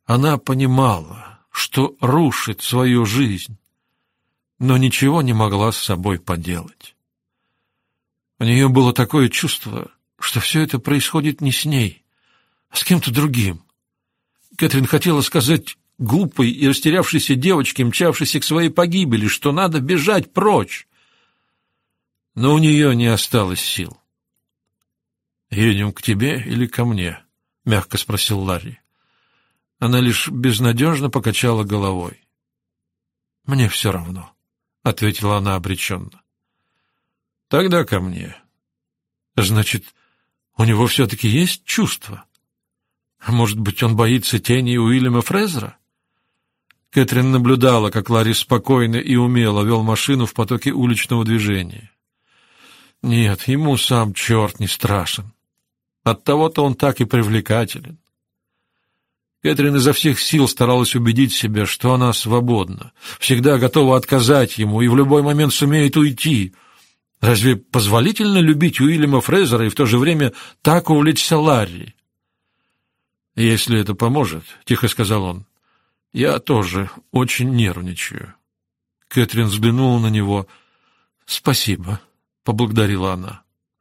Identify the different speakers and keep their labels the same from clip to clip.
Speaker 1: Она понимала, что рушит свою жизнь, но ничего не могла с собой поделать. У нее было такое чувство, что все это происходит не с ней, а с кем-то другим. Кэтрин хотела сказать глупой и растерявшейся девочке, мчавшейся к своей погибели, что надо бежать прочь. Но у нее не осталось сил. «Едем к тебе или ко мне?» — мягко спросил Ларри. Она лишь безнадежно покачала головой. «Мне все равно», — ответила она обреченно. «Тогда ко мне». «Значит, у него все-таки есть чувства? А может быть, он боится тени Уильяма Фрезера?» Кэтрин наблюдала, как Ларри спокойно и умело вел машину в потоке уличного движения. Нет, ему сам черт не страшен. Оттого-то он так и привлекателен. Кэтрин изо всех сил старалась убедить себя, что она свободна, всегда готова отказать ему и в любой момент сумеет уйти. Разве позволительно любить Уильяма Фрезера и в то же время так увлечься Ларри? «Если это поможет», — тихо сказал он, — «я тоже очень нервничаю». Кэтрин взглянула на него. «Спасибо», — поблагодарила она.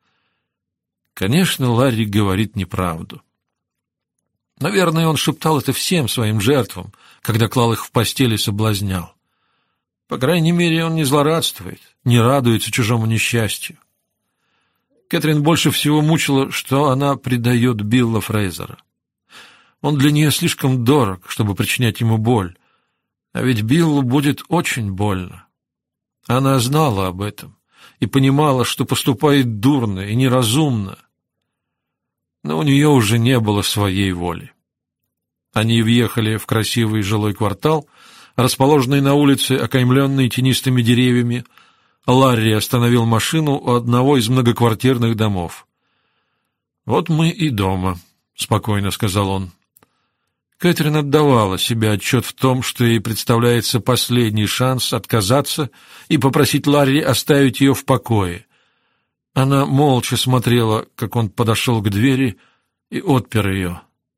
Speaker 1: Конечно, Ларри говорит неправду. Наверное, он шептал это всем своим жертвам, когда клал их в постель и соблазнял. По крайней мере, он не злорадствует, не радуется чужому несчастью. Кэтрин больше всего мучила, что она предает Билла Фрезера. Он для нее слишком дорог, чтобы причинять ему боль, а ведь Биллу будет очень больно. Она знала об этом и понимала, что поступает дурно и неразумно, но у нее уже не было своей воли. Они въехали в красивый жилой квартал, расположенный на улице, окаймленной тенистыми деревьями. Ларри остановил машину у одного из многоквартирных домов. «Вот мы и дома», — спокойно сказал он. Кэтрин отдавала себе отчет в том, что ей представляется последний шанс отказаться и попросить Ларри оставить ее в покое. Она молча смотрела, как он подошел к двери и отпер ее.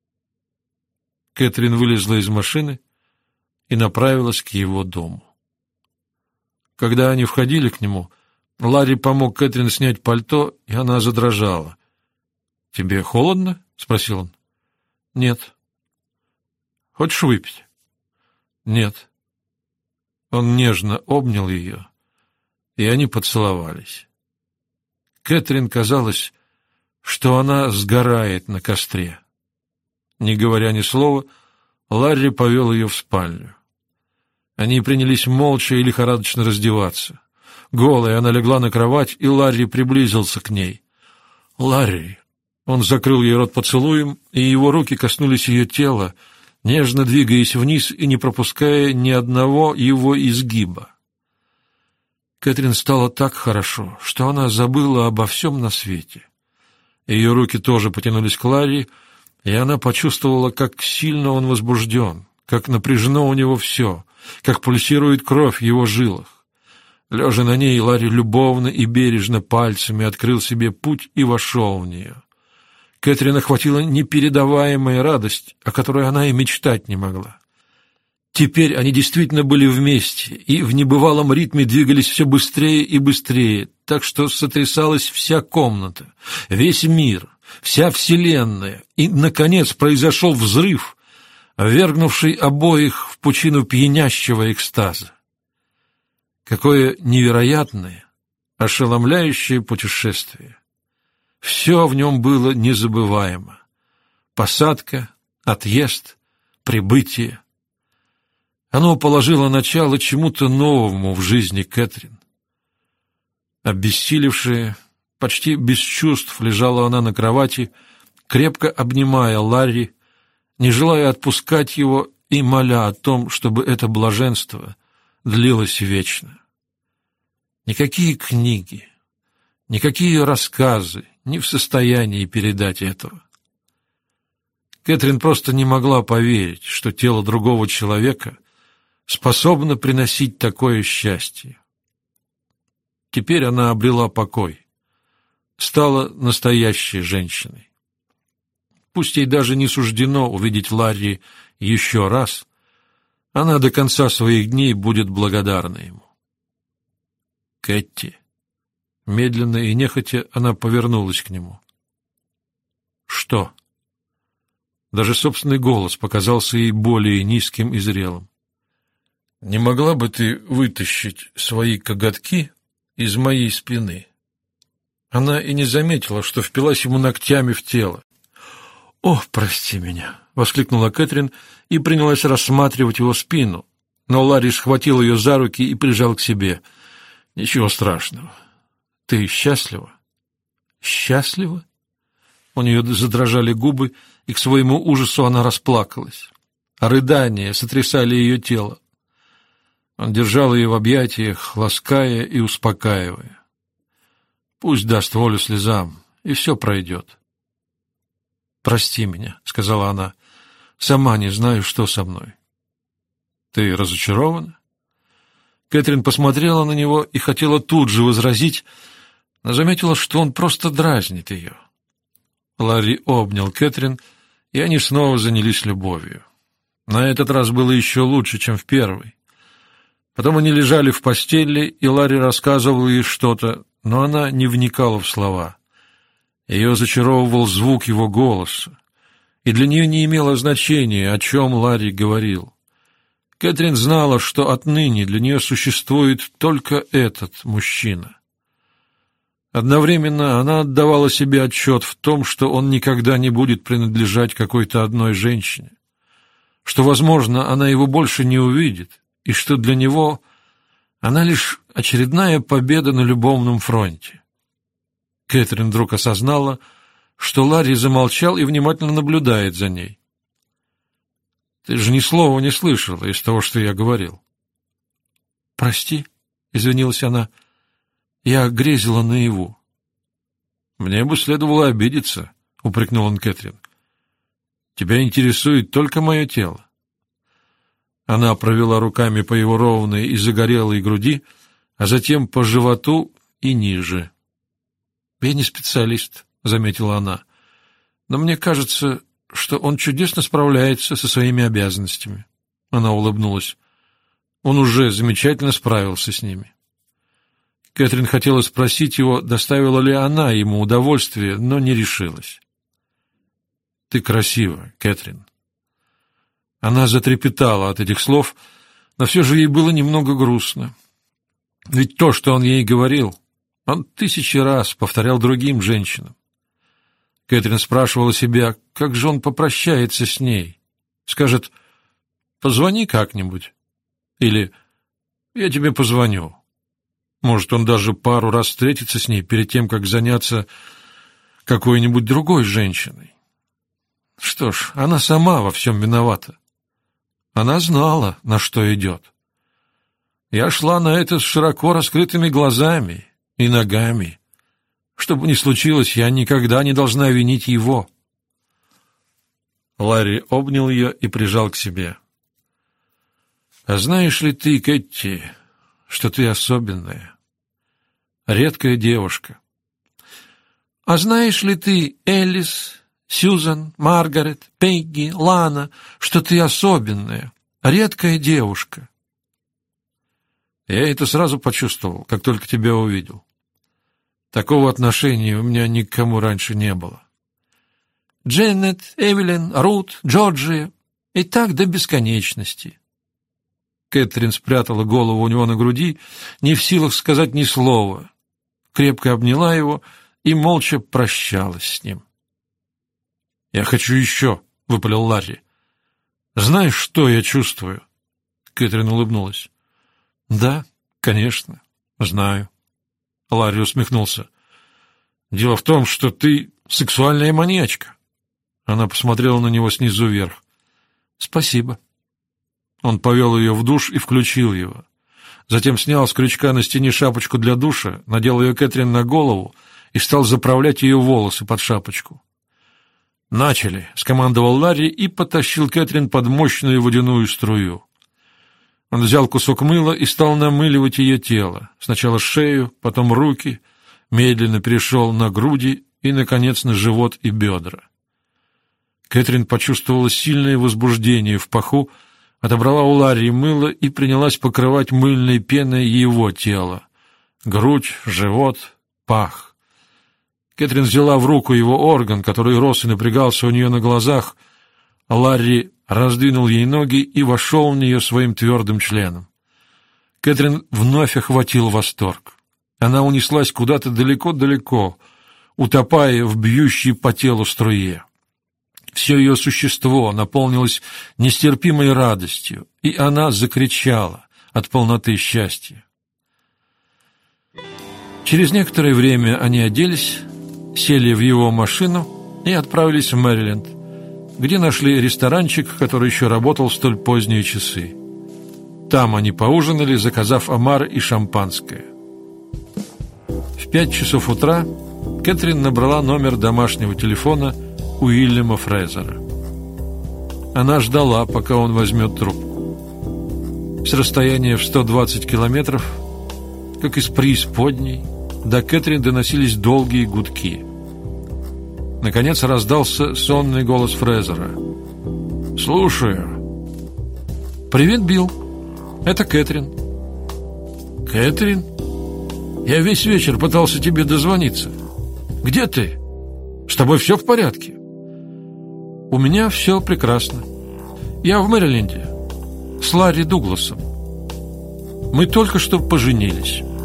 Speaker 1: Кэтрин вылезла из машины и направилась к его дому. Когда они входили к нему, Ларри помог Кэтрин снять пальто, и она задрожала. «Тебе холодно?» — спросил он. «Нет». «Хочешь выпить?» «Нет». Он нежно обнял ее, и они поцеловались. Кэтрин казалось, что она сгорает на костре. Не говоря ни слова, Ларри повел ее в спальню. Они принялись молча и лихорадочно раздеваться. Голая она легла на кровать, и Ларри приблизился к ней. «Ларри!» Он закрыл ей рот поцелуем, и его руки коснулись ее тела, нежно двигаясь вниз и не пропуская ни одного его изгиба. Кэтрин стало так хорошо, что она забыла обо всем на свете. Ее руки тоже потянулись к Ларри, и она почувствовала, как сильно он возбужден, как напряжено у него все, как пульсирует кровь в его жилах. Лежа на ней, Ларри любовно и бережно пальцами открыл себе путь и вошел в нее. Кэтрин охватила непередаваемая радость, о которой она и мечтать не могла. Теперь они действительно были вместе, и в небывалом ритме двигались все быстрее и быстрее, так что сотрясалась вся комната, весь мир, вся вселенная, и, наконец, произошел взрыв, ввергнувший обоих в пучину пьянящего экстаза. Какое невероятное, ошеломляющее путешествие! Все в нем было незабываемо. Посадка, отъезд, прибытие. Оно положило начало чему-то новому в жизни Кэтрин. Обессилевшая, почти без чувств лежала она на кровати, крепко обнимая Ларри, не желая отпускать его и моля о том, чтобы это блаженство длилось вечно. Никакие книги, никакие рассказы не в состоянии передать этого. Кэтрин просто не могла поверить, что тело другого человека способно приносить такое счастье. Теперь она обрела покой, стала настоящей женщиной. пусть ей даже не суждено увидеть Ларри еще раз, она до конца своих дней будет благодарна ему. Кэти. Медленно и нехотя она повернулась к нему. Что? Даже собственный голос показался ей более низким и зрелым. Не могла бы ты вытащить свои коготки из моей спины? Она и не заметила, что впилась ему ногтями в тело. «О, прости меня!» — воскликнула Кэтрин и принялась рассматривать его спину, но Ларри схватил ее за руки и прижал к себе. «Ничего страшного. Ты счастлива?» «Счастлива?» У нее задрожали губы, и к своему ужасу она расплакалась. А рыдания сотрясали ее тело. Он держал ее в объятиях, лаская и успокаивая. «Пусть даст волю слезам, и все пройдет». «Прости меня», — сказала она, — «сама не знаю, что со мной». «Ты разочарована?» Кэтрин посмотрела на него и хотела тут же возразить, но заметила, что он просто дразнит ее. Ларри обнял Кэтрин, и они снова занялись любовью. На этот раз было еще лучше, чем в первый. Потом они лежали в постели, и Ларри рассказывал ей что-то, но она не вникала в слова. Ее зачаровывал звук его голоса, и для нее не имело значения, о чем Ларри говорил. Кэтрин знала, что отныне для нее существует только этот мужчина. Одновременно она отдавала себе отчет в том, что он никогда не будет принадлежать какой-то одной женщине, что, возможно, она его больше не увидит, и что для него она лишь очередная победа на любовном фронте. Кэтрин вдруг осознала, что Ларри замолчал и внимательно наблюдает за ней. «Ты же ни слова не слышала из того, что я говорил». «Прости», — извинилась она, — «я грезила наяву». «Мне бы следовало обидеться», — упрекнул он Кэтрин. «Тебя интересует только мое тело». Она провела руками по его ровной и загорелой груди, а затем по животу и ниже. «Я не специалист», — заметила она, — «но мне кажется, что он чудесно справляется со своими обязанностями». Она улыбнулась. Он уже замечательно справился с ними. Кэтрин хотела спросить его, доставила ли она ему удовольствие, но не решилась. «Ты красива, Кэтрин». Она затрепетала от этих слов, но все же ей было немного грустно. Ведь то, что он ей говорил, он 1000 раз повторял другим женщинам. Кэтрин спрашивала себя, как же он попрощается с ней. Скажет: «Позвони как-нибудь» или «Я тебе позвоню». Может, он даже пару раз встретится с ней перед тем, как заняться какой-нибудь другой женщиной. Что ж, она сама во всем виновата. Она знала, на что идет. Я шла на это с широко раскрытыми глазами и ногами. Что бы ни случилось, я никогда не должна винить его. Ларри обнял ее и прижал к себе. «А знаешь ли ты, Кэти, что ты особенная, редкая девушка? А знаешь ли ты, Элис, Сьюзан, Маргарет, Пегги, Лана, что ты особенная, редкая девушка?» Я это сразу почувствовал, как только тебя увидел. Такого отношения у меня ни к кому раньше не было. Дженнет, Эвелин, Рут, Джорджия, и так до бесконечности. Кэтрин спрятала голову у него на груди, не в силах сказать ни слова, крепко обняла его и молча прощалась с ним. «Я хочу еще», — выпалил Ларри. «Знаешь, что я чувствую?» Кэтрин улыбнулась. «Да, конечно, знаю». Ларри усмехнулся. «Дело в том, что ты сексуальная маньячка». Она посмотрела на него снизу вверх. «Спасибо». Он повел ее в душ и включил его. Затем снял с крючка на стене шапочку для душа, надел ее Кэтрин на голову и стал заправлять ее волосы под шапочку. «Начали», — скомандовал Ларри и потащил Кэтрин под мощную водяную струю. Он взял кусок мыла и стал намыливать ее тело. Сначала шею, потом руки, медленно перешел на груди и, наконец, на живот и бедра. Кэтрин почувствовала сильное возбуждение в паху, отобрала у Ларри мыло и принялась покрывать мыльной пеной его тело. Грудь, живот, пах. Кэтрин взяла в руку его орган, который рос и напрягался у нее на глазах. Ларри раздвинул ей ноги и вошел в нее своим твердым членом. Кэтрин вновь охватил восторг. Она унеслась куда-то далеко-далеко, утопая в бьющей по телу струе. Все ее существо наполнилось нестерпимой радостью, и она закричала от полноты счастья. Через некоторое время они оделись, сели в его машину и отправились в Мэриленд, где нашли ресторанчик, который еще работал в столь поздние часы. Там они поужинали, заказав омар и шампанское. В 5 часов утра Кэтрин набрала номер домашнего телефона Уильяма Фрезера. Она ждала, пока он возьмет трубку. С расстояния в 120 километров, как из преисподней, до Кэтрин доносились долгие гудки. Наконец раздался сонный голос Фрезера. «Слушаю». «Привет, Билл. Это Кэтрин». «Кэтрин? Я весь вечер пытался тебе дозвониться. Где ты? С тобой все в порядке?» «У меня все прекрасно. Я в Мэриленде с Ларри Дугласом. Мы только что поженились».